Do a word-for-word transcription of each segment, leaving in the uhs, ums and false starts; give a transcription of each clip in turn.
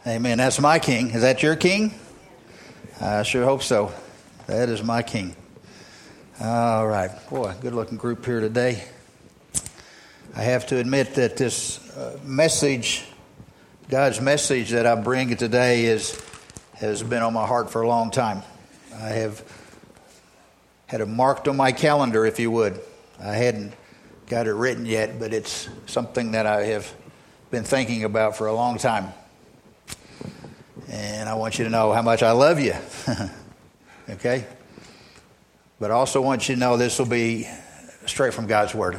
Amen. That's my king. Is that your king? I sure hope so. That is my king. All right. Boy, good looking group here today. I have to admit that this uh, message, God's message that I bring today is has been on my heart for a long time. I have had it marked on my calendar, if you would. I hadn't got it written yet, but it's something that I have been thinking about for a long time. And I want you to know how much I love you. Okay? But I also want you to know this will be straight from God's Word.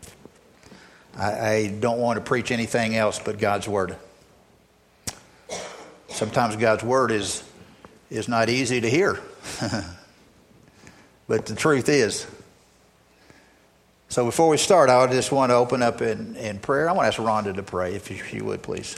I, I don't want to preach anything else but God's Word. Sometimes God's Word is is not easy to hear. But the truth is. So before we start, I just want to open up in, in prayer. I want to ask Rhonda to pray, if you, if you would, please.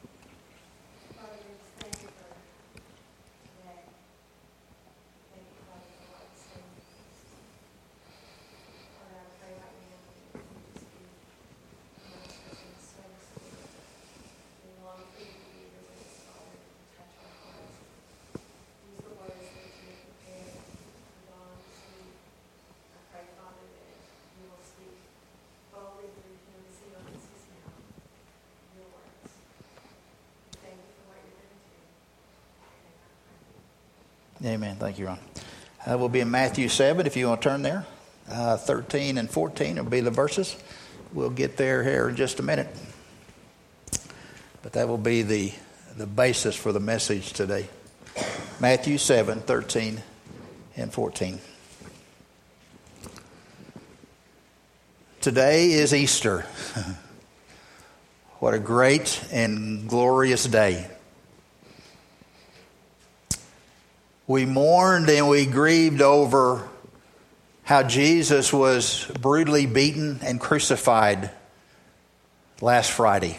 Amen. Thank you, Ron. Uh, we'll be in Matthew seven, if you want to turn there. Uh, thirteen and fourteen will be the verses. We'll get there here in just a minute. But that will be the, the basis for the message today. Matthew seven, thirteen and fourteen. Today is Easter. What a great and glorious day. We mourned and we grieved over how Jesus was brutally beaten and crucified last Friday.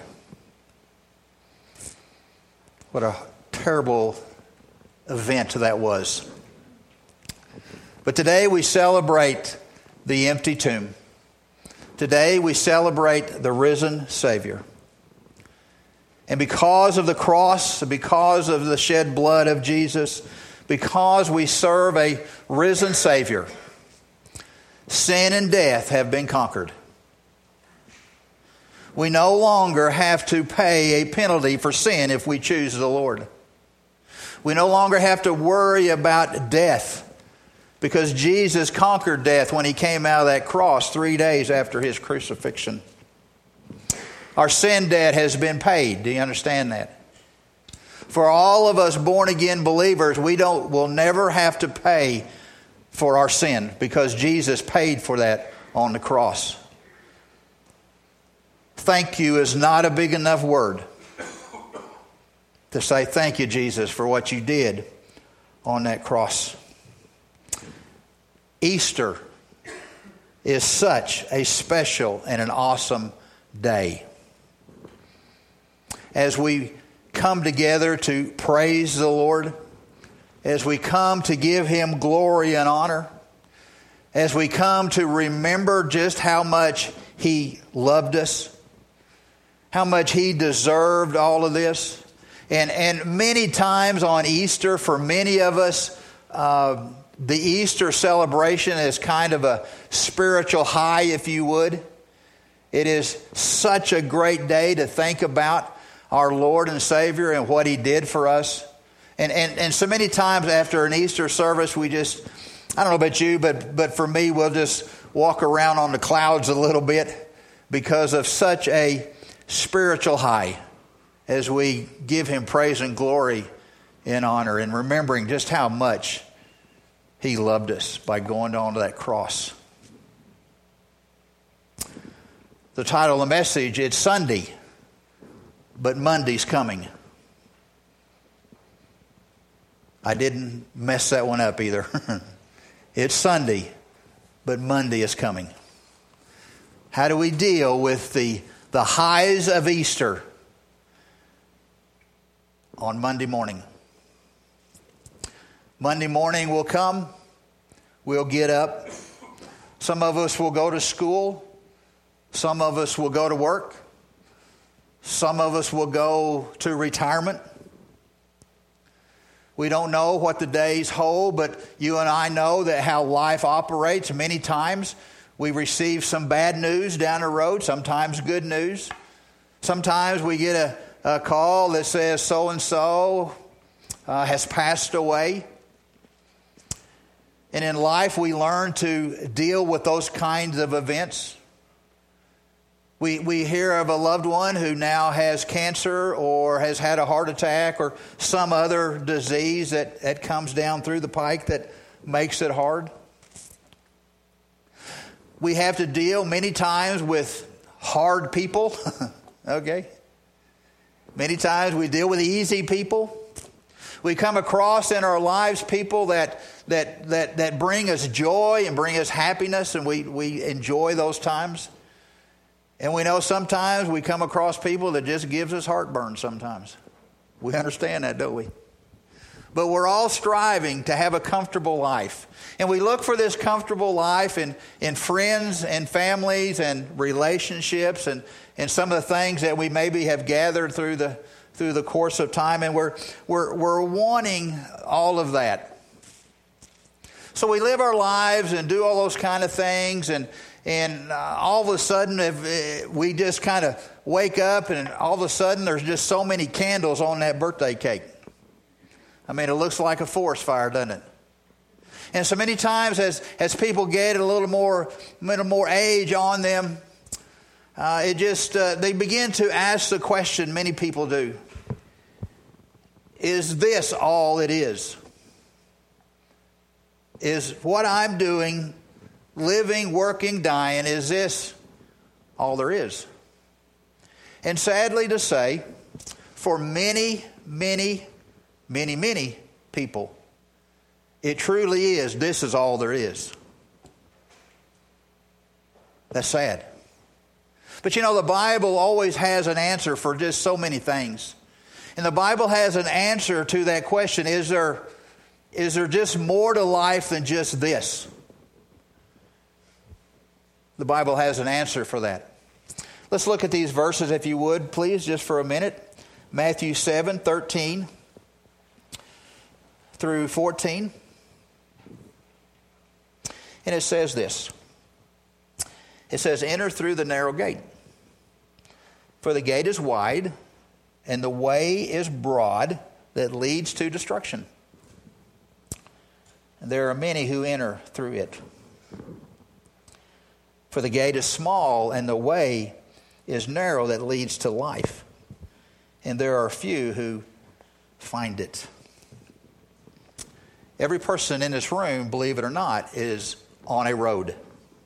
What a terrible event that was. But today we celebrate the empty tomb. Today we celebrate the risen Savior. And because of the cross, because of the shed blood of Jesus, because we serve a risen Savior, sin and death have been conquered. We no longer have to pay a penalty for sin if we choose the Lord. We no longer have to worry about death because Jesus conquered death when He came out of that cross three days after His crucifixion. Our sin debt has been paid. Do you understand that? For all of us born-again believers, we don't, will never have to pay for our sin because Jesus paid for that on the cross. Thank you is not a big enough word to say thank you, Jesus, for what you did on that cross. Easter is such a special and an awesome day. As we come together to praise the Lord, as we come to give Him glory and honor, as we come to remember just how much He loved us, how much He deserved all of this. And, and many times on Easter, for many of us, uh, the Easter celebration is kind of a spiritual high, if you would. It is such a great day to think about our Lord and Savior and what He did for us. And, and and so many times after an Easter service, we just, I don't know about you, but, but for me, we'll just walk around on the clouds a little bit because of such a spiritual high as we give Him praise and glory and honor and remembering just how much He loved us by going on to that cross. The title of the message, it's Sunday, but Monday's coming. I didn't mess that one up either. It's Sunday, but Monday is coming. How do we deal with the, the highs of Easter on Monday morning? Monday morning will come. We'll get up. Some of us will go to school. Some of us will go to work. Some of us will go to retirement. We don't know what the days hold, but you and I know that how life operates. Many times we receive some bad news down the road, sometimes good news. Sometimes we get a, a call that says so-and-so uh, has passed away. And in life we learn to deal with those kinds of events. We we hear of a loved one who now has cancer or has had a heart attack or some other disease that, that comes down through the pike that makes it hard. We have to deal many times with hard people. Okay? Many times we deal with easy people. We come across in our lives people that that that that bring us joy and bring us happiness, and we, we enjoy those times. And we know sometimes we come across people that just gives us heartburn sometimes. We understand that, don't we? But we're all striving to have a comfortable life. And we look for this comfortable life in, in friends and families and relationships and, and some of the things that we maybe have gathered through the through the course of time. And we're we're we're wanting all of that. So we live our lives and do all those kind of things, and And uh, all of a sudden, if, uh, we just kind of wake up, and all of a sudden, there's just so many candles on that birthday cake. I mean, it looks like a forest fire, doesn't it? And so many times, as as people get a little more, a little more age on them, uh, it just uh, they begin to ask the question. Many people do: is this all it is? Is what I'm doing, living, working, dying, is this all there is? And sadly to say, for many, many, many, many people, it truly is, this is all there is. That's sad. But you know, the Bible always has an answer for just so many things. And the Bible has an answer to that question: is there, is there just more to life than just this? The Bible has an answer for that. Let's look at these verses, if you would, please, just for a minute. Matthew seven, thirteen through fourteen. And it says this. It says, "Enter through the narrow gate. For the gate is wide, and the way is broad that leads to destruction. And there are many who enter through it. For the gate is small, and the way is narrow that leads to life. And there are few who find it." Every person in this room, believe it or not, is on a road.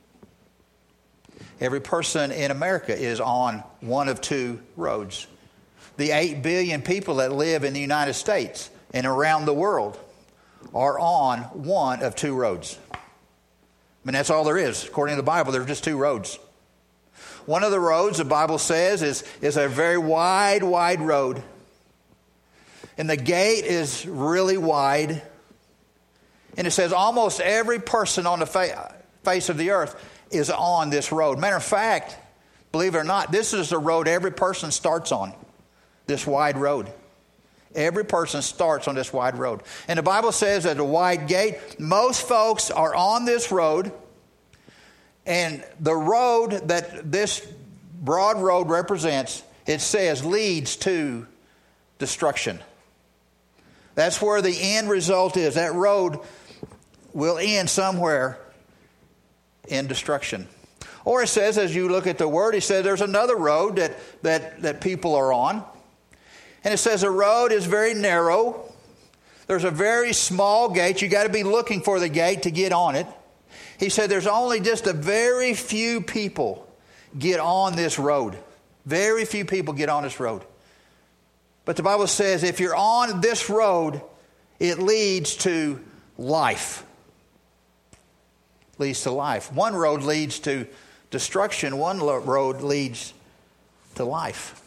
Every person in America is on one of two roads. The eight billion people that live in the United States and around the world are on one of two roads. I mean, that's all there is. According to the Bible, there are just two roads. One of the roads, the Bible says, is, is a very wide, wide road. And the gate is really wide. And it says almost every person on the fa- face of the earth is on this road. Matter of fact, believe it or not, this is the road every person starts on, this wide road. Every person starts on this wide road. And the Bible says that the wide gate, most folks are on this road. And the road that this broad road represents, it says, leads to destruction. That's where the end result is. That road will end somewhere in destruction. Or it says, as you look at the word, it says there's another road that, that, that people are on. And it says the road is very narrow. There's a very small gate. You got to be looking for the gate to get on it. He said there's only just a very few people get on this road. Very few people get on this road. But the Bible says if you're on this road, it leads to life. Leads to life. One road leads to destruction. One road leads to life.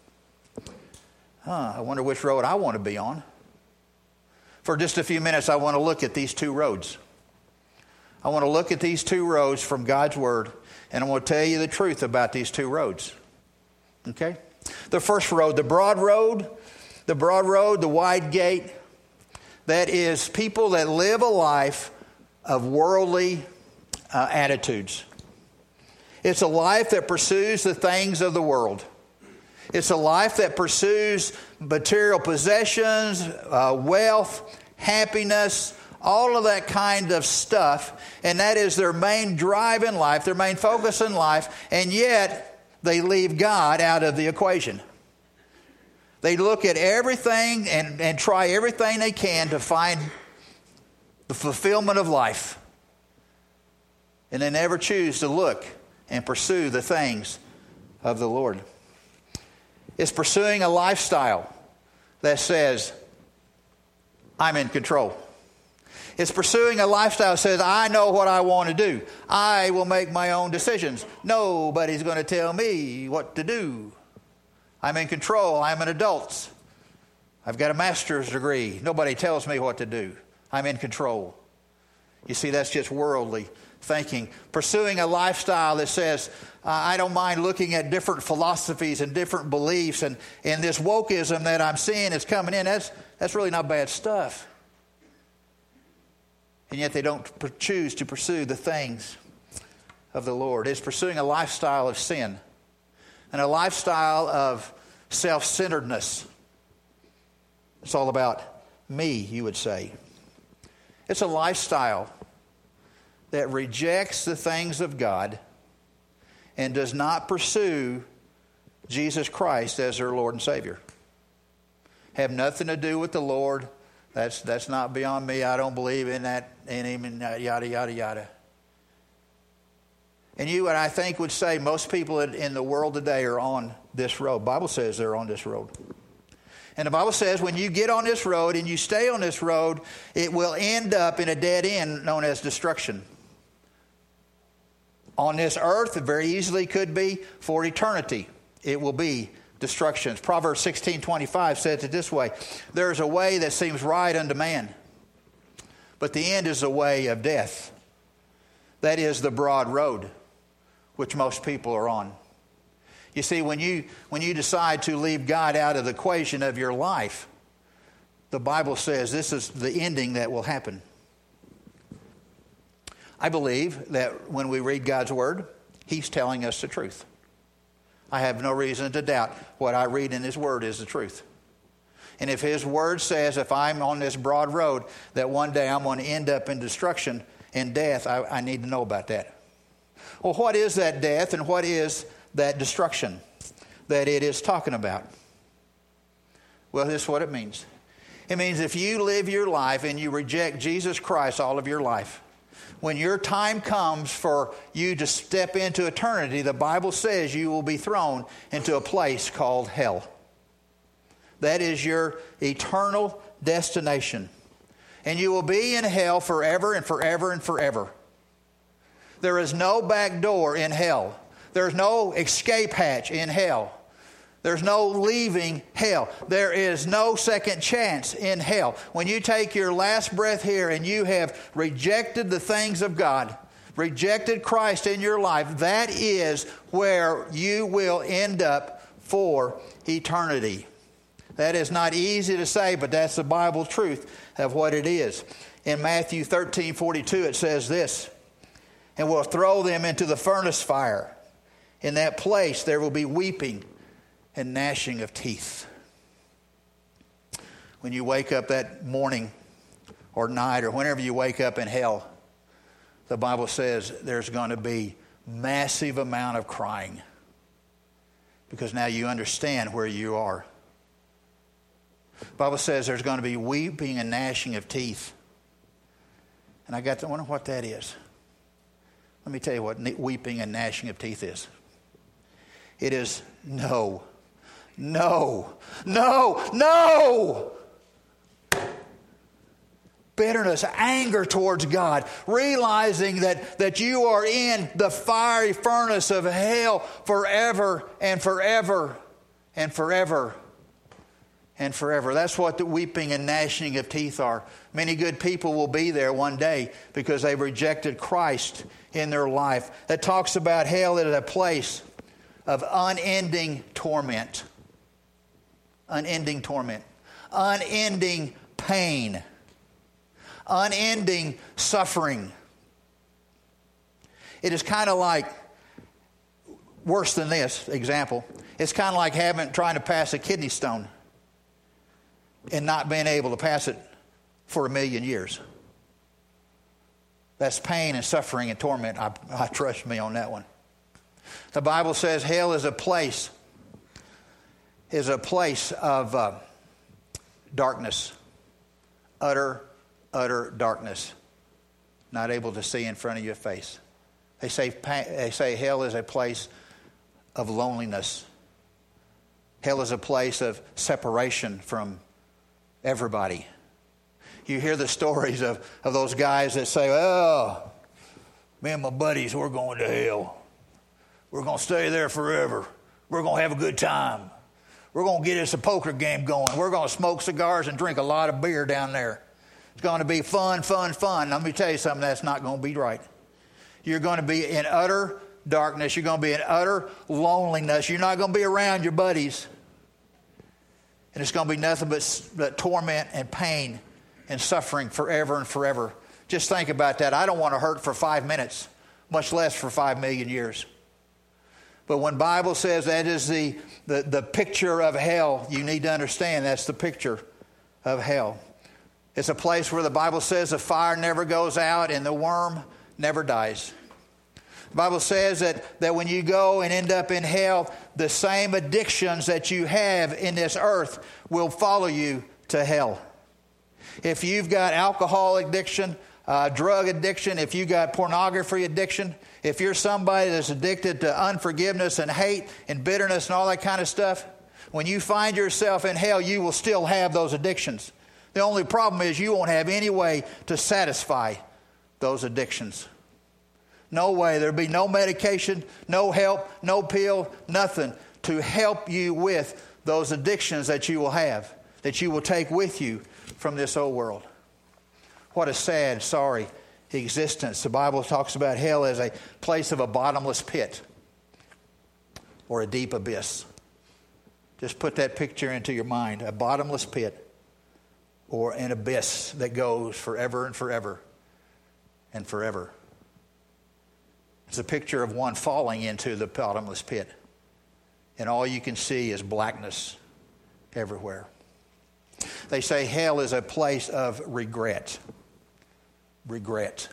Huh, I wonder which road I want to be on. For just a few minutes, I want to look at these two roads. I want to look at these two roads from God's Word, and I want to tell you the truth about these two roads. Okay? The first road, the broad road, the broad road, the wide gate. That is people that live a life of worldly uh, attitudes. It's a life that pursues the things of the world. It's a life that pursues material possessions, uh, wealth, happiness, all of that kind of stuff. And that is their main drive in life, their main focus in life. And yet they leave God out of the equation. They look at everything and, and try everything they can to find the fulfillment of life. And they never choose to look and pursue the things of the Lord. It's pursuing a lifestyle that says, I'm in control. It's pursuing a lifestyle that says, I know what I want to do. I will make my own decisions. Nobody's going to tell me what to do. I'm in control. I'm an adult. I've got a master's degree. Nobody tells me what to do. I'm in control. You see, that's just worldly thinking. Pursuing a lifestyle that says, uh, I don't mind looking at different philosophies and different beliefs, and, and this wokeism that I'm seeing is coming in. That's, that's really not bad stuff. And yet they don't choose to pursue the things of the Lord. It's pursuing a lifestyle of sin and a lifestyle of self-centeredness. It's all about me, you would say. It's a lifestyle that rejects the things of God and does not pursue Jesus Christ as their Lord and Savior. Have nothing to do with the Lord. That's that's not beyond me. I don't believe in that, and even yada, yada, yada. And you and I think would say most people in the world today are on this road. The Bible says they're on this road. And the Bible says when you get on this road and you stay on this road, it will end up in a dead end known as destruction. On this earth, it very easily could be for eternity. It will be destruction. Proverbs sixteen twenty-five says it this way: there is a way that seems right unto man, but the end is a way of death. That is the broad road, which most people are on. You see, when you when you decide to leave God out of the equation of your life, the Bible says this is the ending that will happen. I believe that when we read God's Word, He's telling us the truth. I have no reason to doubt what I read in His Word is the truth. And if His Word says if I'm on this broad road that one day I'm going to end up in destruction and death, I, I need to know about that. Well, what is that death and what is that destruction that it is talking about? Well, this is what it means. It means if you live your life and you reject Jesus Christ all of your life, when your time comes for you to step into eternity, the Bible says you will be thrown into a place called hell. That is your eternal destination. And you will be in hell forever and forever and forever. There is no back door in hell. There's no escape hatch in hell. There's no leaving hell. There is no second chance in hell. When you take your last breath here and you have rejected the things of God, rejected Christ in your life, that is where you will end up for eternity. That is not easy to say, but that's the Bible truth of what it is. In Matthew thirteen forty-two, it says this: and will throw them into the furnace fire. In that place there will be weeping and gnashing of teeth. When you wake up that morning or night or whenever you wake up in hell, the Bible says there's going to be massive amount of crying because now you understand where you are. The Bible says there's going to be weeping and gnashing of teeth. And I got to wonder what that is. Let me tell you what weeping and gnashing of teeth is. It is no, no, no, no. Bitterness, anger towards God, realizing that, that you are in the fiery furnace of hell forever and forever and forever and forever. That's what the weeping and gnashing of teeth are. Many good people will be there one day because they rejected Christ in their life. That talks about hell as a place of unending torment. Unending torment. Unending pain. unending suffering. It is kind of like, worse than this example, it's kind of like having trying to pass a kidney stone and not being able to pass it for a million years. That's pain and suffering and torment. I, I trust me on that one. The Bible says hell is a place, is a place of uh, darkness, utter, utter darkness, not able to see in front of your face. They say they say hell is a place of loneliness. Hell is a place of separation from everybody. You hear the stories of, of those guys that say, oh, me and my buddies, we're going to hell. We're going to stay there forever. We're going to have a good time. We're going to get us a poker game going. We're going to smoke cigars and drink a lot of beer down there. It's going to be fun, fun, fun. Let me tell you something, that's not going to be right. You're going to be in utter darkness. You're going to be in utter loneliness. You're not going to be around your buddies. And it's going to be nothing but, but torment and pain and suffering forever and forever. Just think about that. I don't want to hurt for five minutes, much less for five million years. But when the Bible says that is the, the, the picture of hell, you need to understand that's the picture of hell. It's a place where the Bible says the fire never goes out and the worm never dies. The Bible says that, that when you go and end up in hell, the same addictions that you have in this earth will follow you to hell. If you've got alcohol addiction, uh, drug addiction, if you've got pornography addiction, if you're somebody that's addicted to unforgiveness and hate and bitterness and all that kind of stuff, when you find yourself in hell, you will still have those addictions. The only problem is you won't have any way to satisfy those addictions. No way. There'll be no medication, no help, no pill, nothing to help you with those addictions that you will have, that you will take with you from this old world. What a sad, sorry existence. The Bible talks about hell as a place of a bottomless pit or a deep abyss. Just put that picture into your mind, a bottomless pit or an abyss that goes forever and forever and forever. It's a picture of one falling into the bottomless pit, and all you can see is blackness everywhere. They say hell is a place of regret. Regret.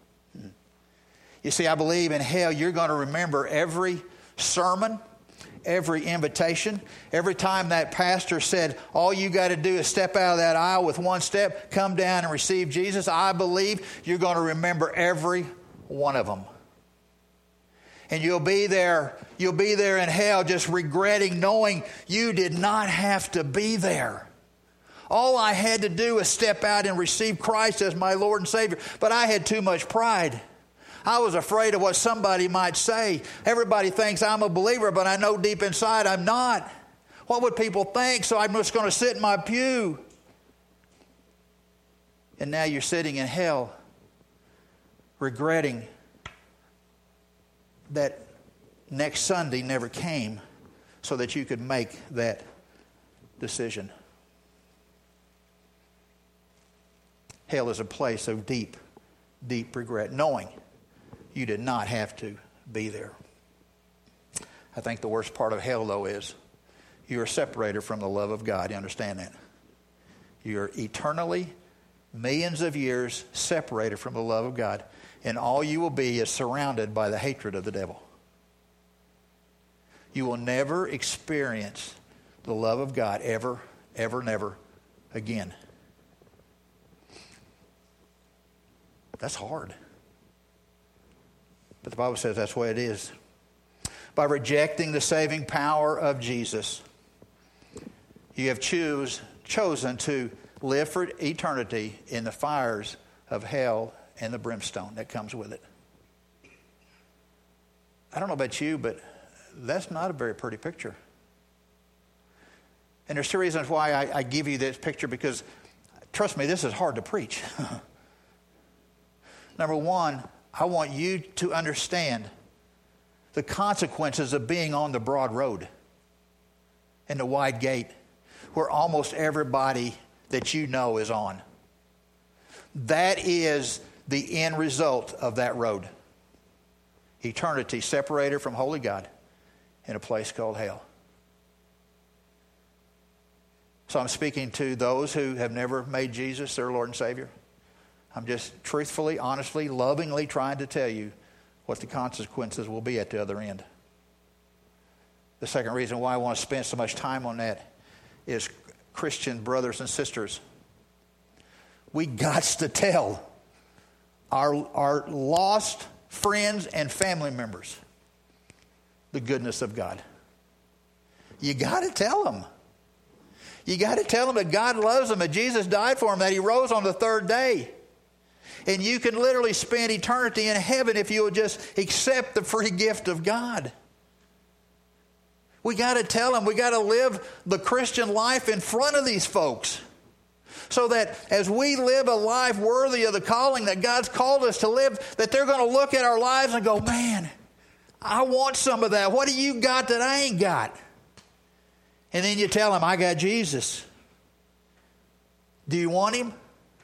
You see, I believe in hell you're going to remember every sermon, every invitation, every time that pastor said, all you got to do is step out of that aisle with one step, come down and receive Jesus. I believe you're going to remember every one of them. And you'll be there, you'll be there in hell just regretting knowing you did not have to be there. All I had to do was step out and receive Christ as my Lord and Savior. But I had too much pride. I was afraid of what somebody might say. Everybody thinks I'm a believer, but I know deep inside I'm not. What would people think? So I'm just going to sit in my pew. And now you're sitting in hell, regretting that next Sunday never came so that you could make that decision. Hell is a place of deep, deep regret, knowing you did not have to be there. I think the worst part of hell, though, is you are separated from the love of God. You understand that? You're eternally, millions of years separated from the love of God. And all you will be is surrounded by the hatred of the devil. You will never experience the love of God ever, ever, never again. That's hard. But the Bible says that's the way it is. By rejecting the saving power of Jesus, you have choose, chosen to live for eternity in the fires of hell and the brimstone that comes with it. I don't know about you, but that's not a very pretty picture. And there's two reasons why I, I give you this picture, because, trust me, this is hard to preach. Number one, I want you to understand the consequences of being on the broad road and the wide gate where almost everybody that you know is on. That is the end result of that road. Eternity separated from holy God in a place called hell. So I'm speaking to those who have never made Jesus their Lord and Savior. I'm just truthfully, honestly, lovingly trying to tell you what the consequences will be at the other end. The second reason why I want to spend so much time on that is, Christian brothers and sisters, we got to tell our, our lost friends and family members the goodness of God. You got to tell them. You got to tell them that God loves them, that Jesus died for them, that He rose on the third day. And you can literally spend eternity in heaven if you will just accept the free gift of God. We got to tell them, we got to live the Christian life in front of these folks. So that as we live a life worthy of the calling that God's called us to live, that they're going to look at our lives and go, man, I want some of that. What do you got that I ain't got? And then you tell them, I got Jesus. Do you want Him?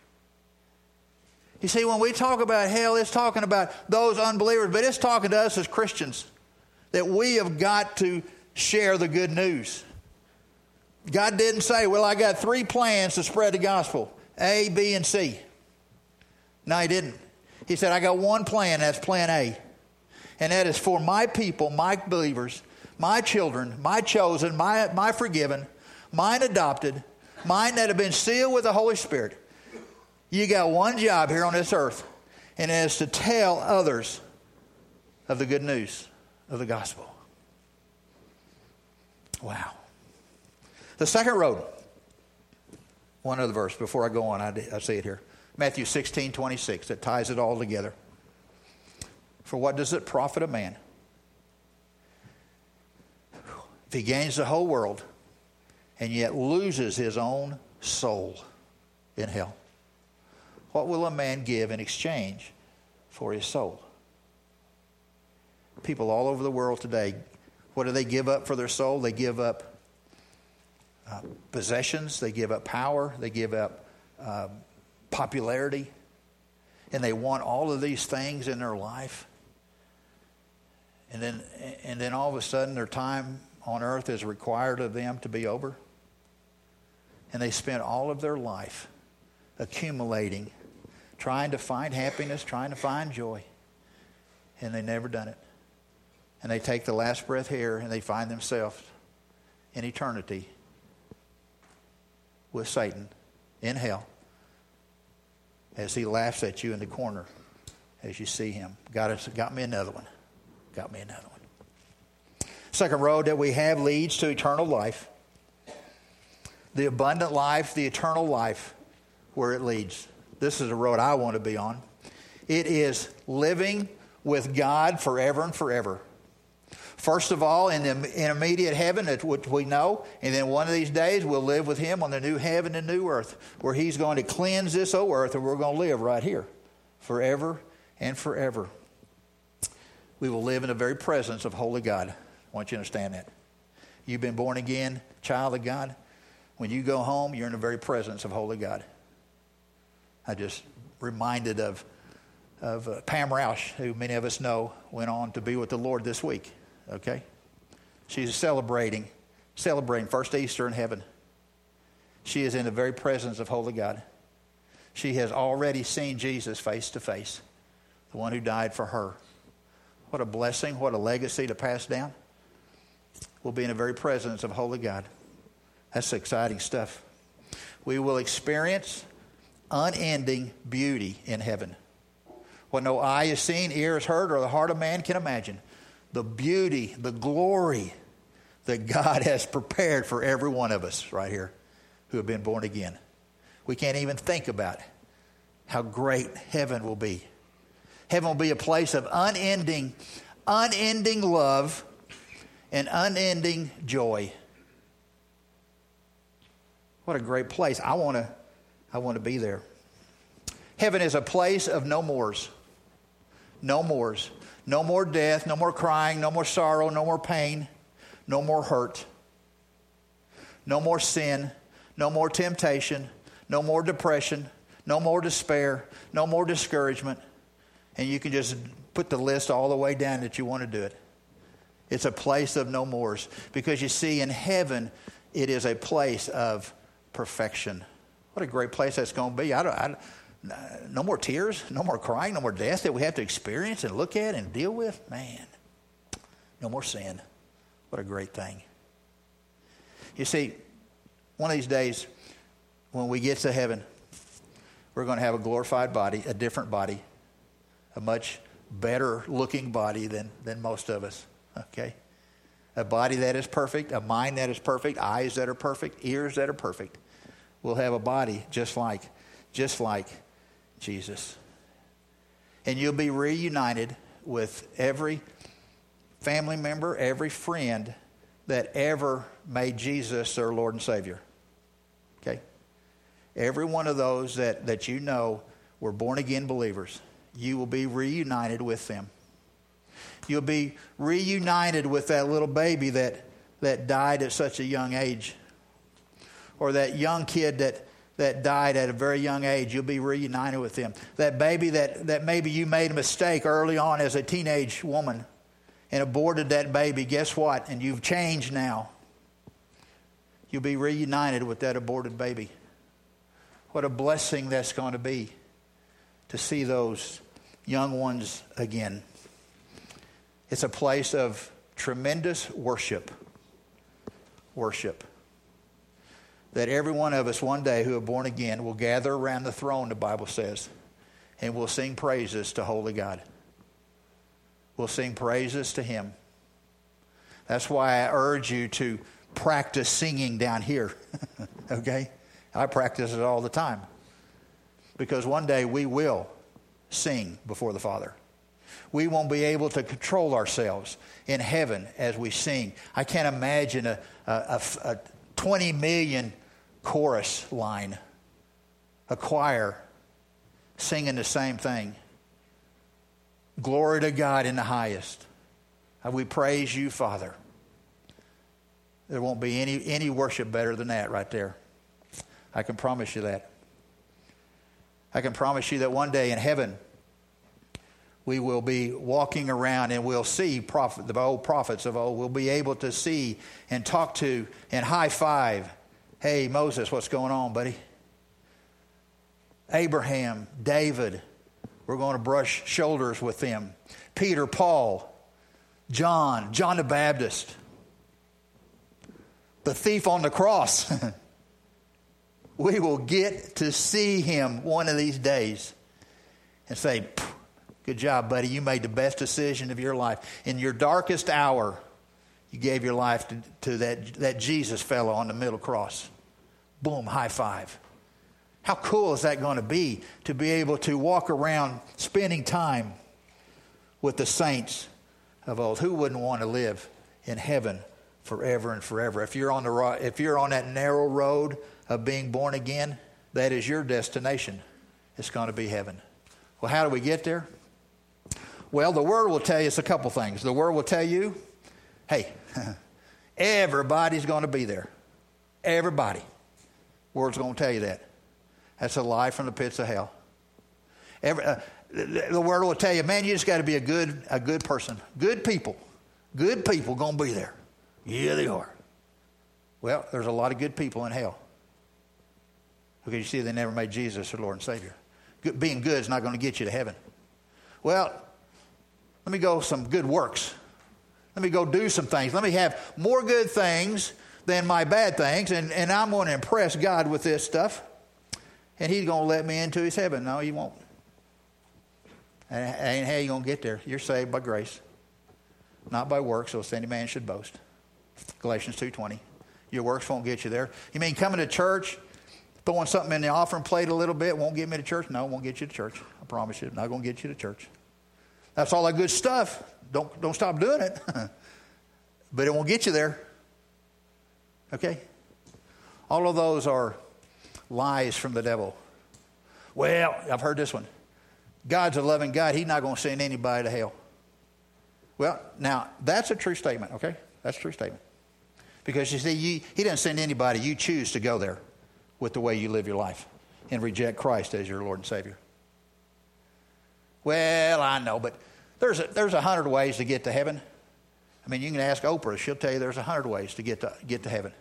You see, when we talk about hell, it's talking about those unbelievers, but it's talking to us as Christians that we have got to share the good news. God didn't say, well, I got three plans to spread the gospel, A, B, and C. No, He didn't. He said, I got one plan, that's plan A. And that is for my people, my believers, my children, my chosen, my, my forgiven, mine adopted, mine that have been sealed with the Holy Spirit. You got one job here on this earth, and it is to tell others of the good news of the gospel. Wow. The second road. One other verse before I go on. I, I see it here. Matthew sixteen twenty-six. That ties it all together. For what does it profit a man if he gains the whole world and yet loses his own soul in hell? What will a man give in exchange for his soul? People all over the world today, what do they give up for their soul? They give up uh, possessions. They give up power. They give up uh, popularity. And they want all of these things in their life. And then, and then all of a sudden their time on earth is required of them to be over. And they spend all of their life accumulating, trying to find happiness, trying to find joy. And they've never done it. And they take the last breath here and they find themselves in eternity with Satan in hell as he laughs at you in the corner as you see him. Got us, got me another one. Got me another one. Second road that we have leads to eternal life. The abundant life, the eternal life, where it leads. This is a road I want to be on. It is living with God forever and forever. First of all, in the in immediate heaven, which we know, and then one of these days we'll live with Him on the new heaven and new earth, where He's going to cleanse this old earth, and we're going to live right here forever and forever. We will live in the very presence of holy God. I want you to understand that. You've been born again, child of God. When you go home, you're in the very presence of holy God. I just reminded of of uh, Pam Roush, who many of us know, went on to be with the Lord this week. Okay? She's celebrating, celebrating first Easter in heaven. She is in the very presence of holy God. She has already seen Jesus face to face, the one who died for her. What a blessing, what a legacy to pass down. We'll be in the very presence of holy God. That's exciting stuff. We will experience unending beauty in heaven. What no eye has seen, ear has heard, or the heart of man can imagine. The beauty, the glory that God has prepared for every one of us right here who have been born again. We can't even think about how great heaven will be. Heaven will be a place of unending, unending love and unending joy. What a great place. I want to I want to be there. Heaven is a place of no mores. No mores. No more death, no more crying, no more sorrow, no more pain, no more hurt. No more sin, no more temptation, no more depression, no more despair, no more discouragement. And you can just put the list all the way down that you want to do it. It's a place of no mores. Because you see, in heaven, it is a place of perfection. What a great place that's going to be. I don't, I, no more tears, no more crying, no more death that we have to experience and look at and deal with. Man, no more sin. What a great thing. You see, one of these days, when we get to heaven, we're going to have a glorified body, a different body, a much better looking body than, than most of us. Okay? A body that is perfect, a mind that is perfect, eyes that are perfect, ears that are perfect. We'll have a body just like, just like Jesus. And you'll be reunited with every family member, every friend that ever made Jesus their Lord and Savior. Okay? Every one of those that, that you know were born-again believers, you will be reunited with them. You'll be reunited with that little baby that, that died at such a young age. Or that young kid that, that died at a very young age. You'll be reunited with them. That baby that, that maybe you made a mistake early on as a teenage woman and aborted that baby. Guess what? And you've changed now. You'll be reunited with that aborted baby. What a blessing that's going to be to see those young ones again. It's a place of tremendous worship. Worship. That every one of us one day who are born again will gather around the throne, the Bible says, and we'll sing praises to Holy God. We'll sing praises to Him. That's why I urge you to practice singing down here. Okay? I practice it all the time. Because one day we will sing before the Father. We won't be able to control ourselves in heaven as we sing. I can't imagine a, a, a, a twenty million chorus line, a choir singing the same thing. Glory to God in the highest. We praise you, Father. There won't be any, any worship better than that right there. I can promise you that. I can promise you that one day in heaven, we will be walking around and we'll see prophet, the old prophets of old. We'll be able to see and talk to and high five. Hey, Moses, what's going on, buddy? Abraham, David, we're going to brush shoulders with them. Peter, Paul, John, John the Baptist, the thief on the cross. We will get to see him one of these days and say, good job, buddy. You made the best decision of your life. In your darkest hour, you gave your life to, to that, that Jesus fellow on the middle cross. Boom, high five. How cool is that going to be to be able to walk around spending time with the saints of old? Who wouldn't want to live in heaven forever and forever? If you're on the if you're on that narrow road of being born again, that is your destination. It's going to be heaven. Well, how do we get there? Well, the Word will tell you a couple things. The Word will tell you, hey, everybody's going to be there. Everybody. Word's going to tell you that. That's a lie from the pits of hell. Every, uh, the, the Word will tell you, man, you just got to be a good, a good person. Good people. Good people going to be there. Yeah, they are. Well, there's a lot of good people in hell. Because you see, they never made Jesus their Lord and Savior. Good, being good is not going to get you to heaven. Well, let me go some good works. Let me go do some things. Let me have more good things than my bad things, and, and I'm going to impress God with this stuff, and He's going to let me into His heaven. No, He won't. And, and how are you going to get there? You're saved by grace, not by works, so any man should boast. Galatians two twenty. Your works won't get you there. You mean coming to church, throwing something in the offering plate a little bit won't get me to church? No, it won't get you to church. I promise you, not going to get you to church. That's all that good stuff. Don't don't stop doing it. But it won't get you there. Okay? All of those are lies from the devil. Well, I've heard this one. God's a loving God. He's not going to send anybody to hell. Well, now, that's a true statement, okay? That's a true statement. Because you see, you, He doesn't send anybody. You choose to go there with the way you live your life. and reject Christ as your Lord and Savior. Well, I know, but there's a, there's a hundred ways to get to heaven. I mean, you can ask Oprah. She'll tell you there's a hundred ways to get to get to heaven.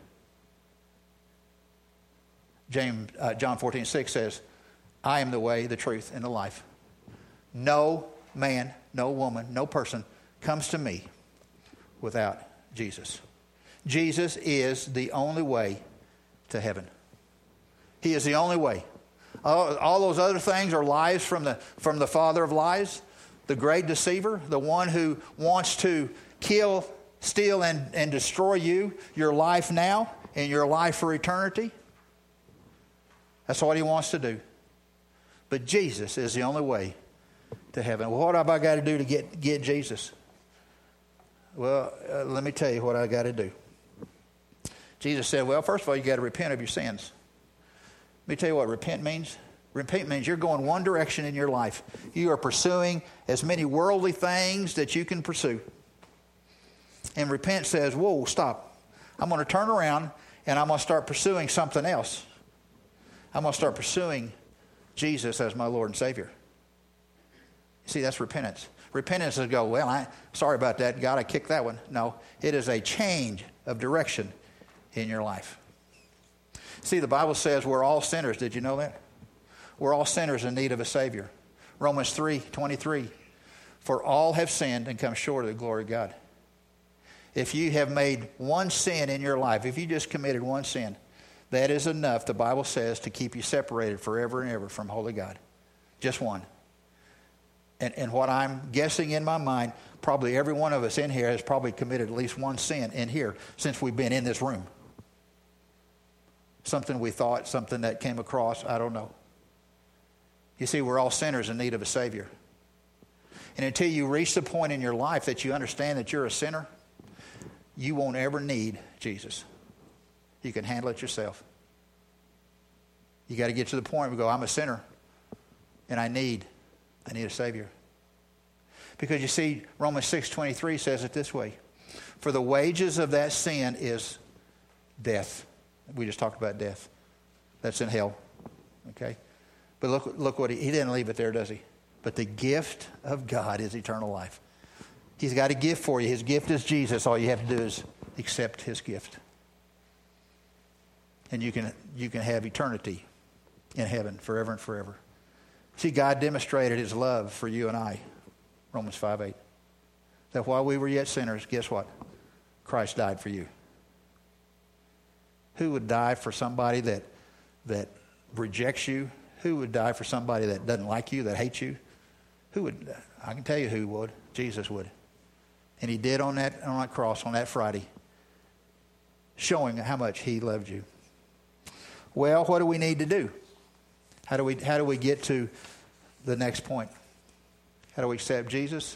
James, uh, John fourteen six says, I am the way, the truth, and the life. No man, no woman, no person comes to me without Jesus. Jesus is the only way to heaven. He is the only way. All, all those other things are lies from the, from the father of lies, the great deceiver, the one who wants to kill, steal, and, and destroy you, your life now, and your life for eternity. That's what he wants to do. But Jesus is the only way to heaven. Well, what have I got to do to get, get Jesus? Well, uh, let me tell you what I got to do. Jesus said, well, first of all, you got to repent of your sins. Let me tell you what repent means. Repent means you're going one direction in your life. You are pursuing as many worldly things that you can pursue. And repent says, whoa, stop. I'm going to turn around and I'm going to start pursuing something else. I'm going to start pursuing Jesus as my Lord and Savior. See, that's repentance. Repentance is go, well, I sorry about that. God, I kicked that one. No, it is a change of direction in your life. See, the Bible says we're all sinners. Did you know that? We're all sinners in need of a Savior. Romans three twenty-three. For all have sinned and come short of the glory of God. If you have made one sin in your life, if you just committed one sin, that is enough, the Bible says, to keep you separated forever and ever from holy God. Just one. And, and what I'm guessing in my mind, probably every one of us in here has probably committed at least one sin in here since we've been in this room. Something we thought, something that came across, I don't know. You see, we're all sinners in need of a Savior. And until you reach the point in your life that you understand that you're a sinner, you won't ever need Jesus. You can handle it yourself. You got to get to the point where you go, I'm a sinner, and I need, I need a Savior. Because you see, Romans six twenty-three says it this way. For the wages of that sin is death. We just talked about death. That's in hell. Okay? But look, look what he, he didn't leave it there, does he? But the gift of God is eternal life. He's got a gift for you. His gift is Jesus. All you have to do is accept his gift. And you can you can have eternity in heaven forever and forever. See, God demonstrated his love for you and I. Romans five eight. That while we were yet sinners, guess what? Christ died for you. Who would die for somebody that that rejects you? Who would die for somebody that doesn't like you, that hates you? Who would? I can tell you who would. Jesus would. And he did on that on that cross on that Friday, showing how much he loved you. Well, what do we need to do? How do we how do we get to the next point? How do we accept Jesus?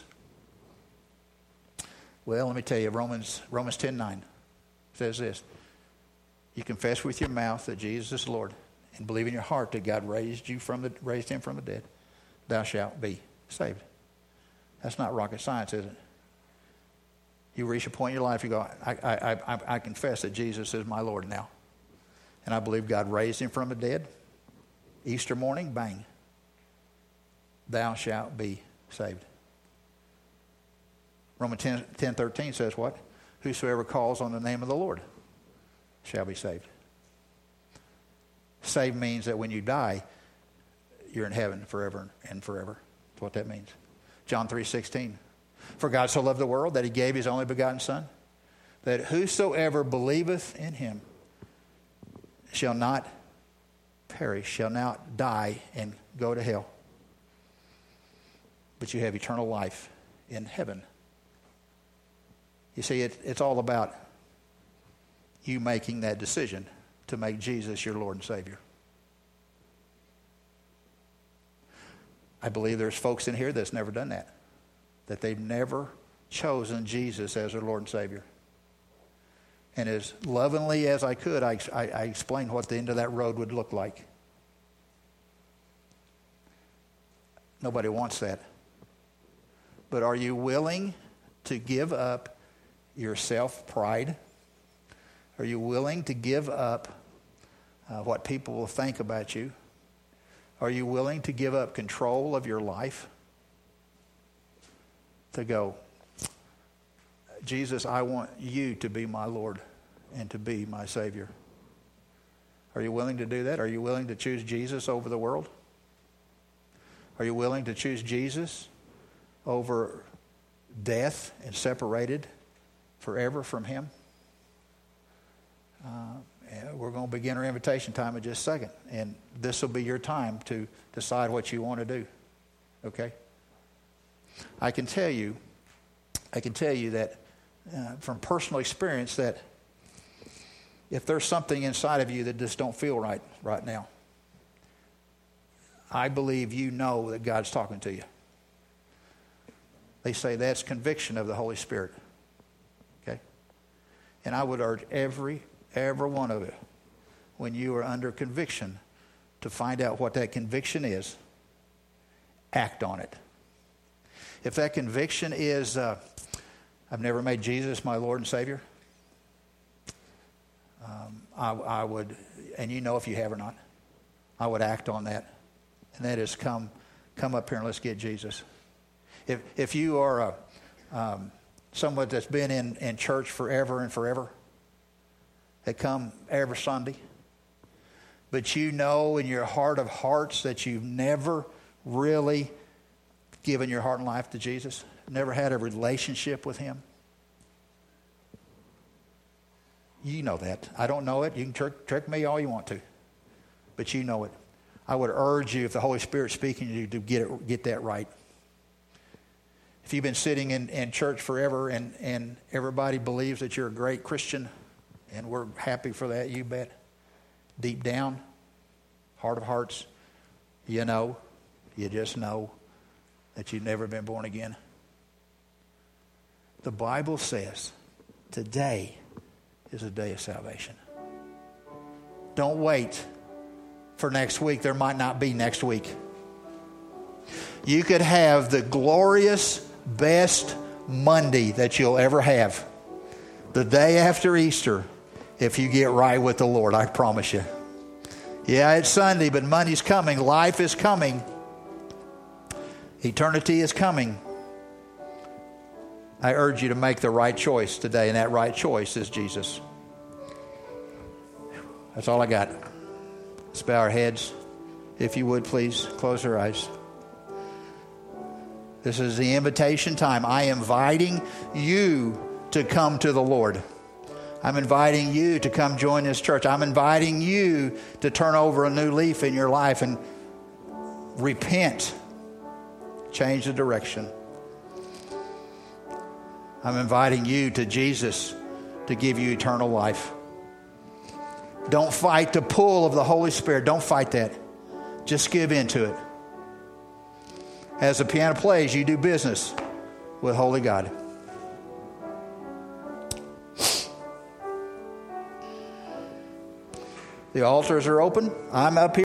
Well, let me tell you, Romans Romans ten nine says this. You confess with your mouth that Jesus is Lord and believe in your heart that God raised you from the raised him from the dead, thou shalt be saved. That's not rocket science, is it? You reach a point in your life, you go, I, I, I, I confess that Jesus is my Lord now. And I believe God raised him from the dead. Easter morning, bang. Thou shalt be saved. Romans ten thirteen says what? Whosoever calls on the name of the Lord shall be saved. Saved means that when you die, you're in heaven forever and forever. That's what that means. John three sixteen. For God so loved the world that he gave his only begotten Son, that whosoever believeth in him shall not perish, shall not die and go to hell, but you have eternal life in heaven. You see, it, it's all about you making that decision to make Jesus your Lord and Savior. I believe there's folks in here that's never done that. That they've never chosen Jesus as their Lord and Savior. And as lovingly as I could, I, I, I explained what the end of that road would look like. Nobody wants that. But are you willing to give up your self-pride? Are you willing to give up uh, what people will think about you? Are you willing to give up control of your life? To go, Jesus, I want you to be my Lord and to be my Savior. Are you willing to do that? Are you willing to choose Jesus over the world? Are you willing to choose Jesus over death and separated forever from Him? Uh, and we're going to begin our invitation time in just a second. And this will be your time to decide what you want to do. Okay? I can tell you, I can tell you that uh, from personal experience that if there's something inside of you that just don't feel right right now, I believe you know that God's talking to you. They say that's conviction of the Holy Spirit. Okay? And I would urge every, every one of you, when you are under conviction, to find out what that conviction is, act on it. If that conviction is, uh, I've never made Jesus my Lord and Savior, um, I, I would, and you know if you have or not, I would act on that. And that is come, come up here and let's get Jesus. If if you are a, um, someone that's been in, in church forever and forever, that come every Sunday, but you know in your heart of hearts that you've never really given your heart and life to Jesus, never had a relationship with Him, you know that. I don't know it. You can trick, trick me all you want to, but you know it. I would urge you, if the Holy Spirit's speaking to you, to get it, get that right. If you've been sitting in, in church forever and, and everybody believes that you're a great Christian, and we're happy for that, you bet. Deep down, heart of hearts, you know, you just know that you've never been born again. The Bible says today is a day of salvation. Don't wait for next week. There might not be next week. You could have the glorious, best Monday that you'll ever have, the day after Easter, if you get right with the Lord. I promise you. Yeah, it's Sunday, but Monday's coming. Life is coming. Eternity is coming. I urge you to make the right choice today, and that right choice is Jesus. That's all I got. Let's bow our heads. If you would, please close your eyes. This is the invitation time. I am inviting you to come to the Lord. I'm inviting you to come join this church. I'm inviting you to turn over a new leaf in your life and repent. Change the direction. I'm inviting you to Jesus to give you eternal life. Don't fight the pull of the Holy Spirit. Don't fight that. Just give in to it. As the piano plays, you do business with Holy God. The altars are open. I'm up here.